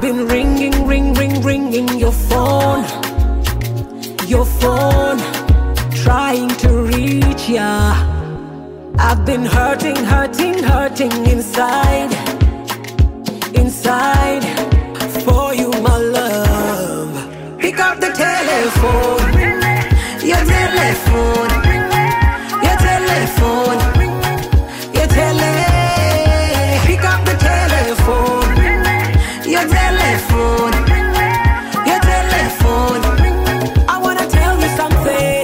been ringing your phone, trying to reach ya. I've been hurting inside, for you, my love. Pick up the telephone, your telephone, your telephone, your pick up the telephone, your telephone, your telephone. I wanna tell you something.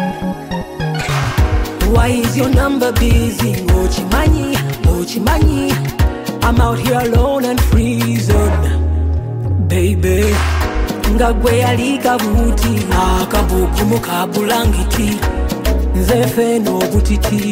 Why is your number busy? Mochimanyi, I'm out here alone and freezing, baby. Ngagwe alika buti, akabuku mukabulangiti, nzefe no butiti.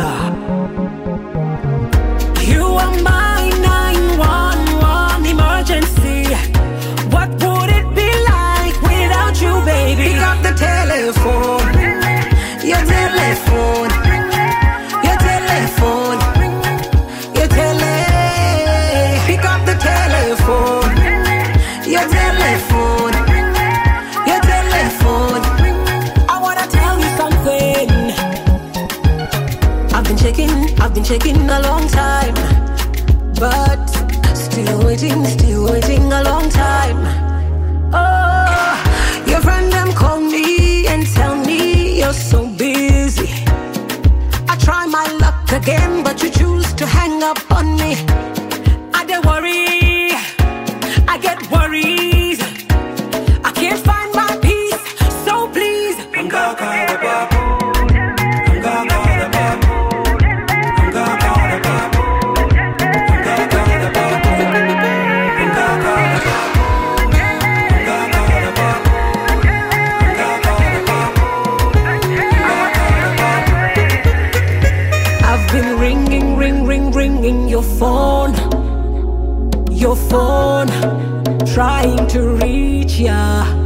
You are my 911 emergency. What would it be like without you, baby? Pick up the telephone, your telephone, your telephone, your pick up the telephone, your telephone, your telephone. I wanna tell you something. I've been checking a long time, but still waiting a long time. Oh, your friend them call me and tell me you're so busy. I try my luck again, but you choose to hang up on me. I don't worry, I get worried. I can't find my peace, so please. I've been ringing your phone, trying to reach ya.